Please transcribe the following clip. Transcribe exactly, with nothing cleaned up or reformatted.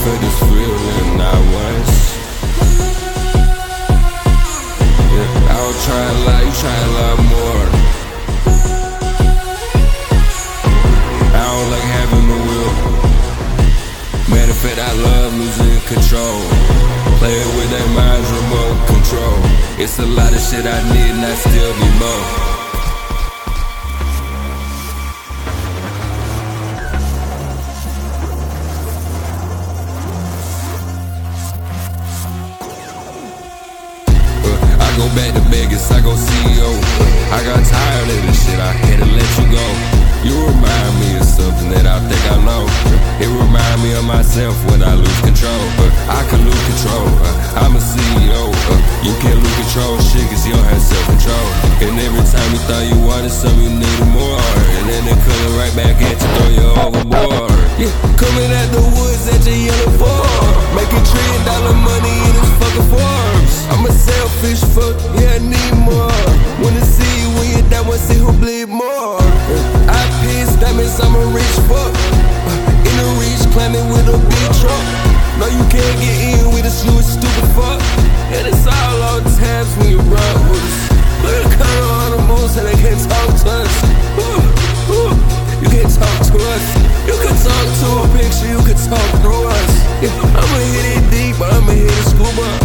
felt this feeling not once. Yeah, I was trying a lot, you trying a lot more. I don't like having the will. Matter of fact, I love losing control. Playing with their minds, remote control. It's a lot of shit I need and I still need more. I go back to Vegas, I go C E O. I got tired of this shit, I had to let you go. You remind me of something that I think I know. It remind me of myself when I lose control. But I can lose control, uh, I'm a C E O. uh, You can't lose control, shit, cause you don't have self-control. And every time you thought you wanted something, you needed more. And then they coming right back at you, throw you overboard. Yeah, coming at the woods at your yellow Ford, making trillion dollar money in this fucking Forbes. I'm a selfish fuck, yeah, I need more. Wanna see you when you're down, wanna see who bleed more. I piss, that means I'm a rich fuck. In the reach, climbing with a big truck. No, you can't get in with us, you a stupid fuck. And it's all all the times when you run with us. Look at the color on the moves and they can't talk to us. Ooh, ooh, you can't talk to us. You can talk to a picture, you can talk through us. Yeah, I'ma hit it deep, but I'ma hit it scuba.